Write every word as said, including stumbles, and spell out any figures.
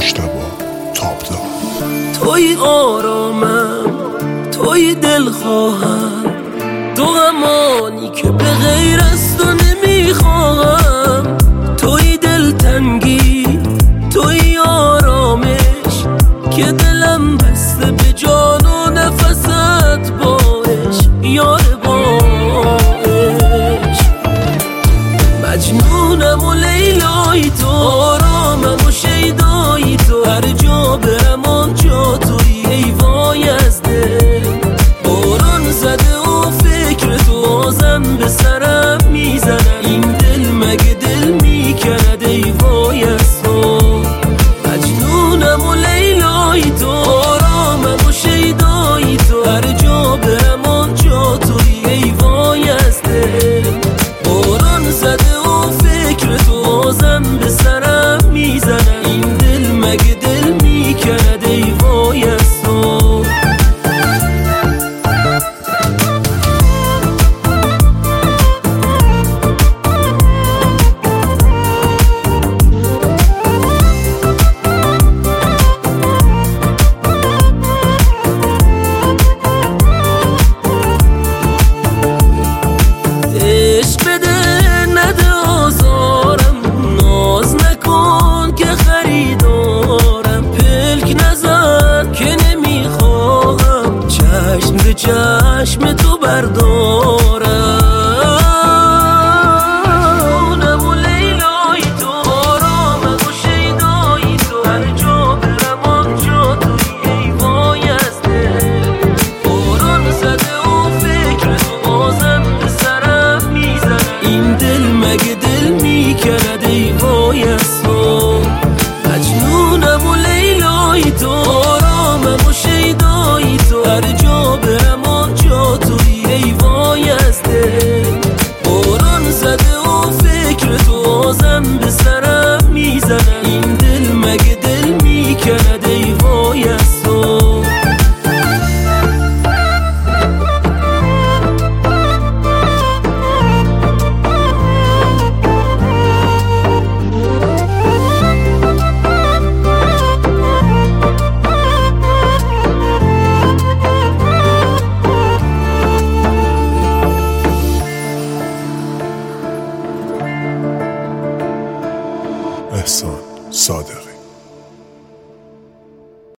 مجتبی تابدار. توی آرامم، توی دلخواهم، دو غمانی که به غیر از تو نمیخواهم. توی دلتنگی، توی آرامش که دلم بسته به جان و نفست باش یار باش. مجنونم و لیلای تو، آرامم و شیدای تو، هر جا برم آنجا توی ای وای از دل. باران زده و فکر تو آزم به سرم میزنم، این دل مگه دل میکند ای وای از تو. مجنونم و لیلای تو، آرامم و شیدای تو، هر جا برم آنجا توی ای وای از دل. باران زده و فکر تو آزم به سرم میزنم، این دل مگه دل میکند ای وای از تو. چشم تو بردارم. نم و لیلای تو، آرامم و شیدای تو، هر جا برم آنجا توی ای وای از دل. باران زده و فکر تو آزم به سرم میزنم، این دل مگه دل میکنه